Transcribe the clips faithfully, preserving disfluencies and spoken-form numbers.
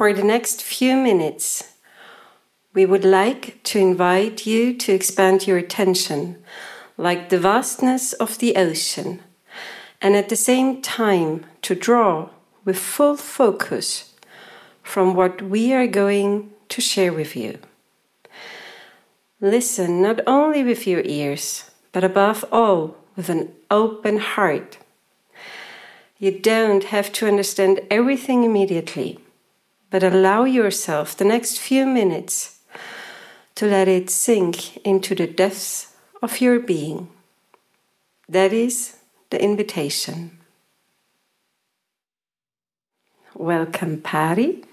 For the next few minutes, we would like to invite you to expand your attention like the vastness of the ocean, and at the same time to draw with full focus from what we are going to share with you. Listen not only with your ears, but above all with an open heart. You don't have to understand everything immediately, but allow yourself the next few minutes to let it sink into the depths of your being. That is the invitation. Welcome, Pari.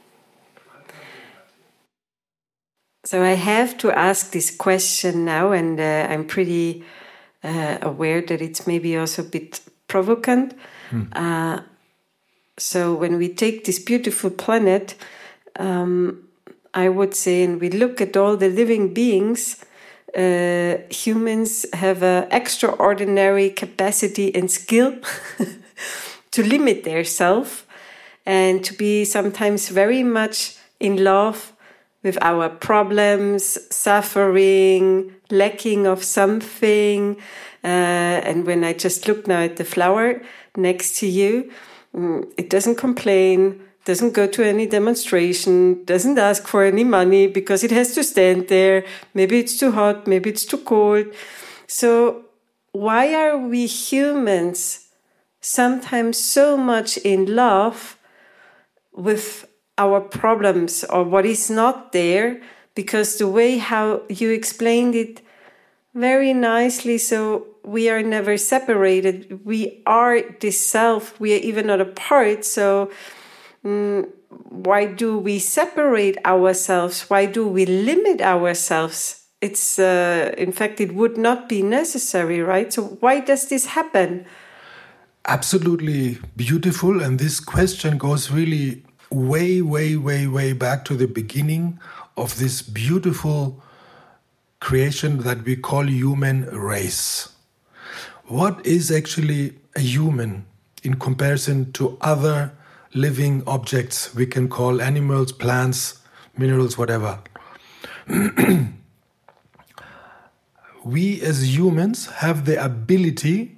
So I have to ask this question now, and uh, I'm pretty uh, aware that it's maybe also a bit provocant. Hmm. Uh, so when we take this beautiful planet, um, I would say, and we look at all the living beings, uh, humans have an extraordinary capacity and skill to limit their self and to be sometimes very much in love with our problems, suffering, lacking of something. Uh, and when I just look now at the flower next to you, it doesn't complain, doesn't go to any demonstration, doesn't ask for any money because it has to stand there. Maybe it's too hot, maybe it's too cold. So why are we humans sometimes so much in love with our problems or what is not there? Because the way how you explained it very nicely, so we are never separated. We are this self. We are even not apart. So um, why do we separate ourselves? Why do we limit ourselves? It's uh, in fact, it would not be necessary, right? So why does this happen? Absolutely beautiful. And this question goes really way, way, way, way back to the beginning of this beautiful creation that we call human race. What is actually a human in comparison to other living objects we can call animals, plants, minerals, whatever? We as humans have the ability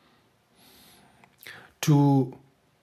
to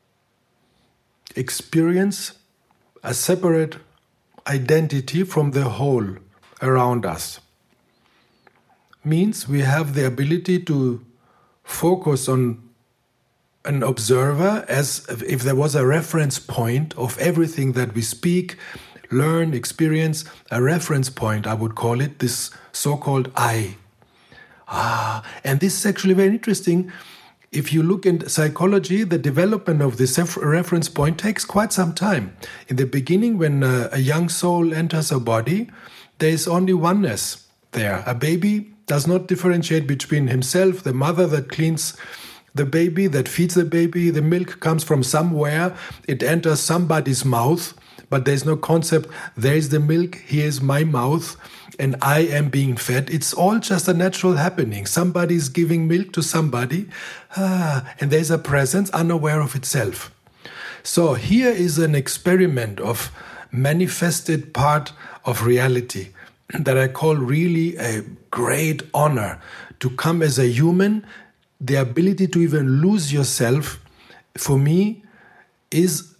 experience a separate identity from the whole around us. Means we have the ability to focus on an observer as if there was a reference point of everything that we speak, learn, experience, a reference point, I would call it, this so-called I. Ah, and this is actually very interesting. If you look in psychology, the development of this reference point takes quite some time. In the beginning, when a, a young soul enters a body, there is only oneness there. A baby does not differentiate between himself, the mother that cleans the baby, that feeds the baby. The milk comes from somewhere. It enters somebody's mouth, but there's no concept, there's the milk, here's my mouth, and I am being fed. It's all just a natural happening. Somebody's giving milk to somebody, ah, and there's a presence unaware of itself. So here is an experiment of manifested part of reality that I call really a great honor to come as a human. The ability to even lose yourself, for me, is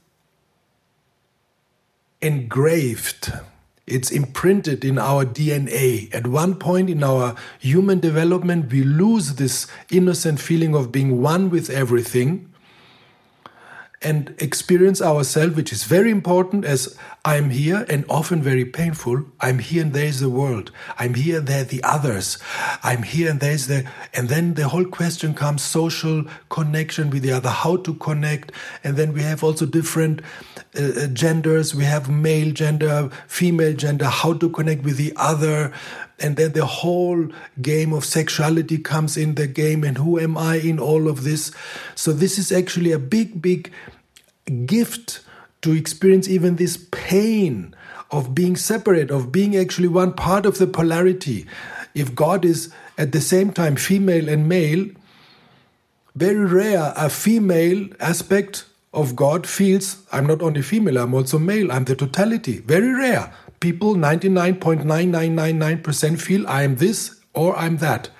engraved. It's imprinted in our D N A. At one point in our human development, we lose this innocent feeling of being one with everything and experience ourselves, which is very important, as I'm here, and often very painful. I'm here and there's the world. I'm here and there are the others. I'm here and there's the... And then the whole question comes, social connection with the other, how to connect. And then we have also different uh, genders. We have male gender, female gender, how to connect with the other. And then the whole game of sexuality comes in the game, and who am I in all of this? So this is actually a big, big gift to experience even this pain of being separate, of being actually one part of the polarity. If God is at the same time female and male, very rare a female aspect of God feels, I'm not only female, I'm also male, I'm the totality. Very rare. People, ninety-nine point nine nine nine nine percent feel I am this or I'm that.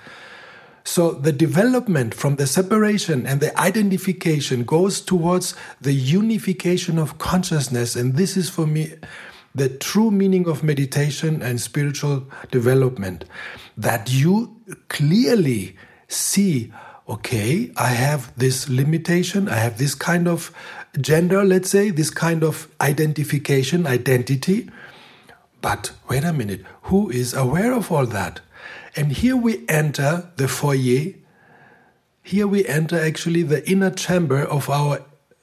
So the development from the separation and the identification goes towards the unification of consciousness. And this is for me the true meaning of meditation and spiritual development. That you clearly see, okay, I have this limitation, I have this kind of gender, let's say, this kind of identification, identity. But wait a minute, who is aware of all that? And here we enter the foyer. Here we enter actually the inner chamber of our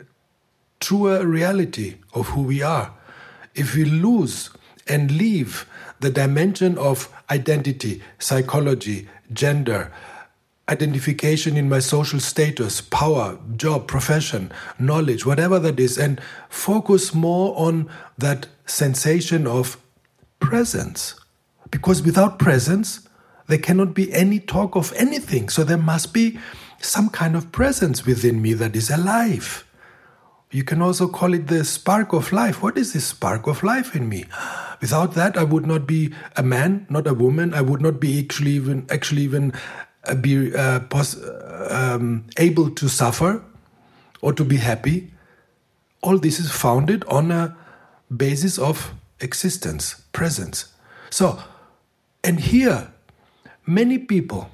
truer reality of who we are. If we lose and leave the dimension of identity, psychology, gender, identification in my social status, power, job, profession, knowledge, whatever that is, and focus more on that sensation of presence. Because without presence, there cannot be any talk of anything. So there must be some kind of presence within me that is alive. You can also call it the spark of life. What is this spark of life in me? Without that, I would not be a man, not a woman. I would not be actually even actually even uh, be uh, pos- um, able to suffer or to be happy. All this is founded on a basis of existence, presence. So, and here, many people,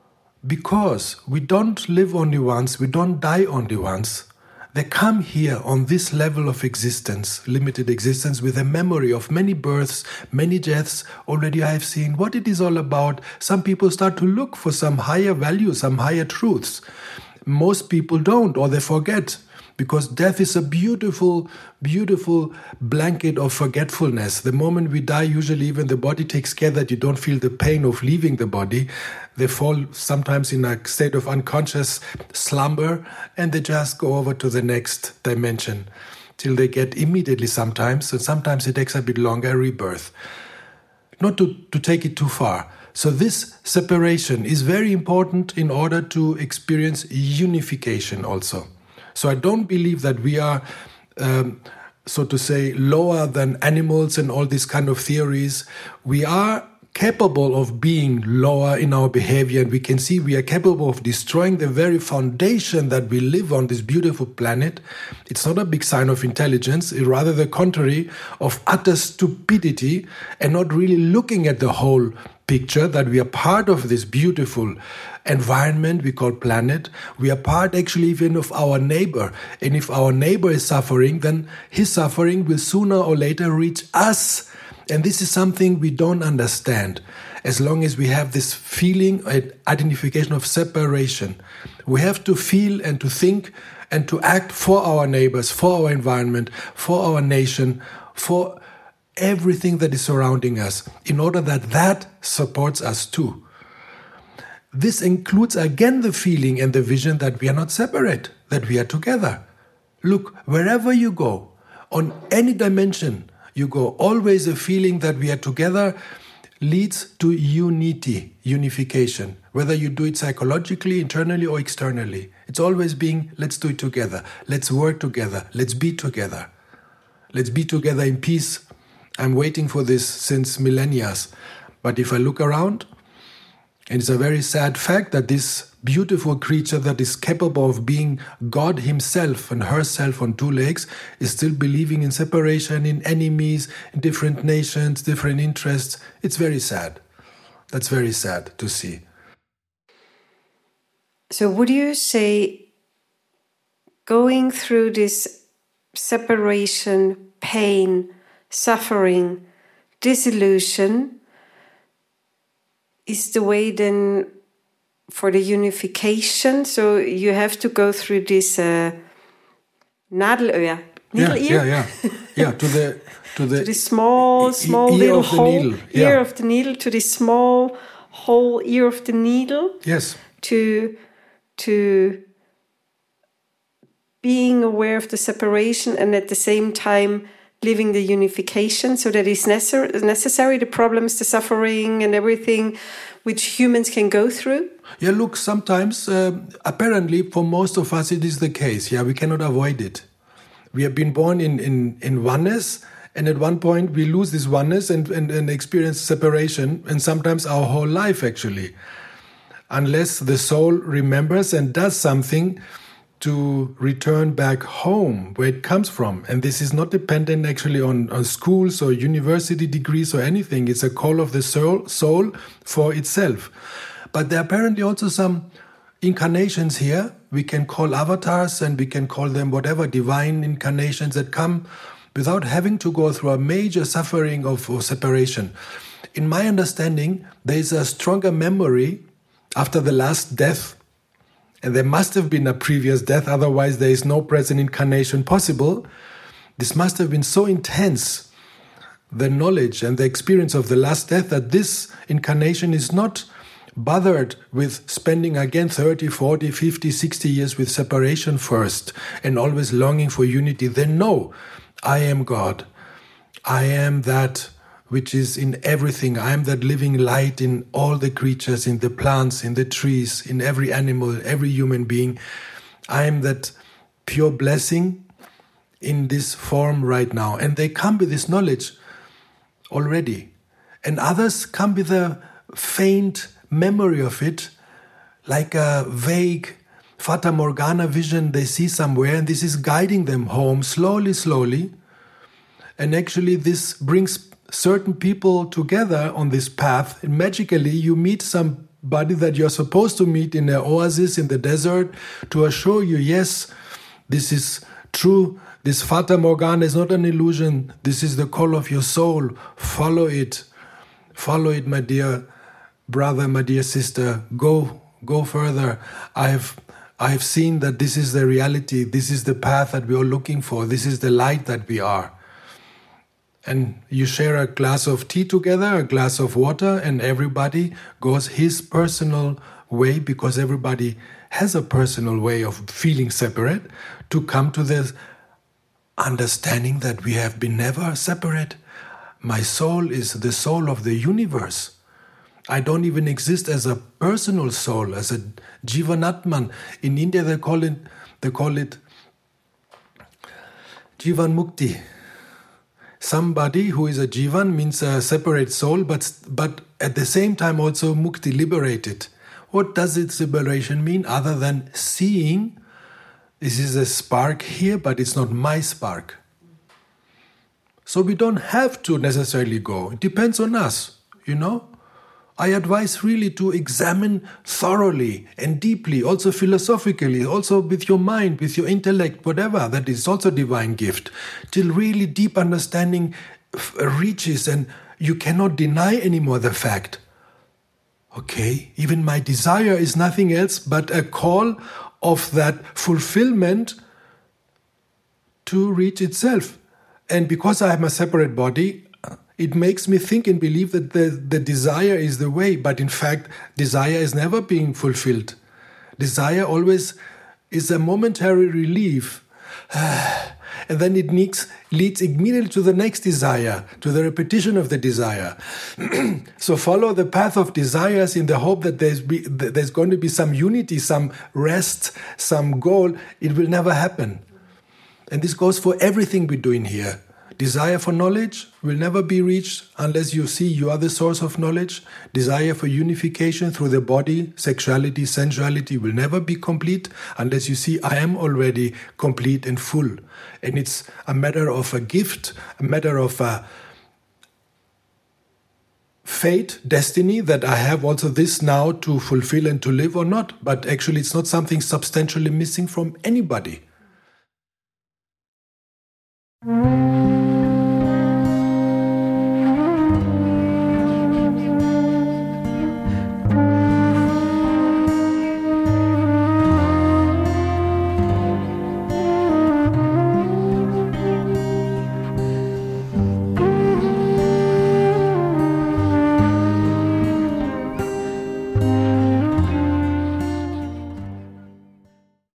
because we don't live only once, we don't die only once, they come here on this level of existence, limited existence, with a memory of many births, many deaths. Already I have seen what it is all about. Some people start to look for some higher values, some higher truths. Most people don't, or they forget. Because death is a beautiful, beautiful blanket of forgetfulness. The moment we die, usually even the body takes care that you don't feel the pain of leaving the body. They fall sometimes in a state of unconscious slumber and they just go over to the next dimension till they get immediately sometimes, and sometimes it takes a bit longer, rebirth. Not to, to take it too far. So this separation is very important in order to experience unification also. So I don't believe that we are, um, so to say, lower than animals and all these kind of theories. We are capable of being lower in our behavior, and we can see we are capable of destroying the very foundation that we live on this beautiful planet. It's not a big sign of intelligence, it's rather the contrary of utter stupidity and not really looking at the whole picture that we are part of this beautiful environment we call planet. We are part actually even of our neighbor. And if our neighbor is suffering, then his suffering will sooner or later reach us. And this is something we don't understand. As long as we have this feeling, identification of separation, we have to feel and to think and to act for our neighbors, for our environment, for our nation, for everything that is surrounding us, in order that that supports us too. This includes again the feeling and the vision that we are not separate, that we are together. Look, wherever you go, on any dimension you go, always a feeling that we are together leads to unity, unification. Whether you do it psychologically, internally or externally. It's always being, let's do it together. Let's work together. Let's be together. Let's be together in peace. I'm waiting for this since millennia. But if I look around, and it's a very sad fact that this beautiful creature that is capable of being God himself and herself on two legs is still believing in separation, in enemies, in different nations, different interests. It's very sad. That's very sad to see. So would you say going through this separation, pain, suffering, disillusion is the way then for the unification? So you have to go through this uh, nadelöhr, needle yeah, ear? Yeah, yeah, yeah. To the to the, to the small, small e- little hole, needle. Yeah. ear of the needle, to the small whole ear of the needle. Yes. To to being aware of the separation and at the same time living the unification, so that is necessary, necessary, the problems, the suffering and everything which humans can go through? Yeah, look, sometimes, uh, apparently for most of us it is the case. Yeah, we cannot avoid it. We have been born in, in, in oneness, and at one point we lose this oneness and, and, and experience separation, and sometimes our whole life actually. Unless the soul remembers and does something to return back home where it comes from. And this is not dependent actually on, on schools or university degrees or anything. It's a call of the soul, soul for itself. But there are apparently also some incarnations here. We can call avatars, and we can call them whatever, divine incarnations that come without having to go through a major suffering of, of separation. In my understanding, there is a stronger memory after the last death, and there must have been a previous death, otherwise there is no present incarnation possible. This must have been so intense, the knowledge and the experience of the last death, that this incarnation is not bothered with spending again thirty, forty, fifty, sixty years with separation first and always longing for unity. They know, I am God. I am that which is in everything. I am that living light in all the creatures, in the plants, in the trees, in every animal, every human being. I am that pure blessing in this form right now. And they come with this knowledge already. And others come with a faint memory of it, like a vague Fata Morgana vision they see somewhere, and this is guiding them home slowly, slowly. And actually this brings certain people together on this path, and magically you meet somebody that you're supposed to meet in an oasis in the desert to assure you, yes, this is true. This Fata Morgana is not an illusion. This is the call of your soul. Follow it. Follow it, my dear brother, my dear sister. Go, go further. I've I've seen that this is the reality. This is the path that we are looking for. This is the light that we are. And you share a glass of tea together, a glass of water, and everybody goes his personal way, because everybody has a personal way of feeling separate, to come to this understanding that we have been never separate. My soul is the soul of the universe. I don't even exist as a personal soul, as a Jivanatman. In India they call it, they call it Jivan Mukti. Somebody who is a Jivan means a separate soul, but, but at the same time also Mukti, liberated. What does its liberation mean other than seeing this is a spark here, but it's not my spark? So we don't have to necessarily go. It depends on us, you know. I advise really to examine thoroughly and deeply, also philosophically, also with your mind, with your intellect, whatever, that is also divine gift, till really deep understanding reaches and you cannot deny anymore the fact. Okay, even my desire is nothing else but a call of that fulfillment to reach itself. And because I am a separate body, it makes me think and believe that the, the desire is the way, but in fact, desire is never being fulfilled. Desire always is a momentary relief, and then it needs, leads immediately to the next desire, to the repetition of the desire. So follow the path of desires in the hope that there's, be, that there's going to be some unity, some rest, some goal. It will never happen. And this goes for everything we're doing here. Desire for knowledge will never be reached unless you see you are the source of knowledge. Desire for unification through the body, sexuality, sensuality will never be complete unless you see I am already complete and full. And it's a matter of a gift, a matter of a fate, destiny, that I have also this now to fulfill and to live or not. But actually it's not something substantially missing from anybody.